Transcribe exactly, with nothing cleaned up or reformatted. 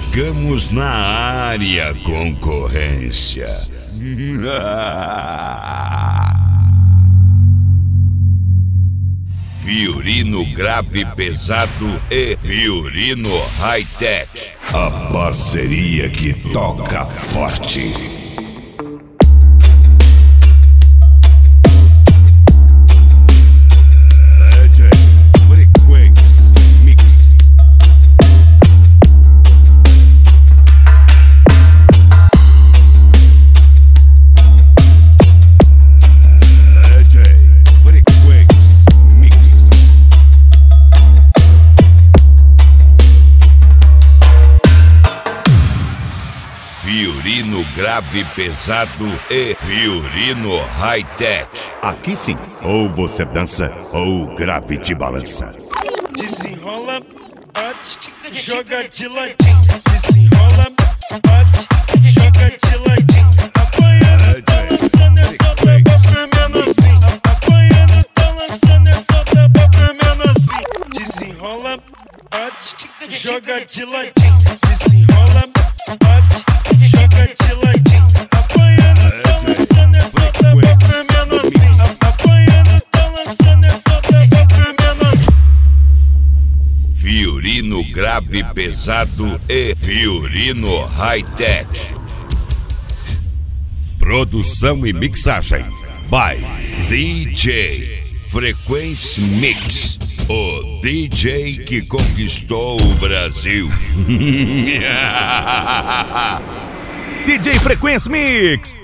chegamos na área, concorrência. Fiorino grave pesado e Fiorino high-tech. A parceria que toca forte. Fiorino grave pesado e Fiorino high-tech. Aqui sim, ou você dança ou o grave te balança. Desenrola, bate, joga de ladinho. Desenrola, bate, joga de ladinho. Apanhando, tá lançando essa tapa pra menorzinho. Apanhando, tá lançando essa tapa pra menorzinho. Desenrola, bate, joga de ladinho. Desenrola, bate, joga de ladinho. Apanhando, tá lançando essa tapa pra menorzinho. Apanhando, tá lançando essa tapa pra menorzinho. Fiorino grave pesado e Fiorino high-tech. Produção e mixagem by D J Frequency Mix, o D J que conquistou o Brasil. D J Frequency Mix.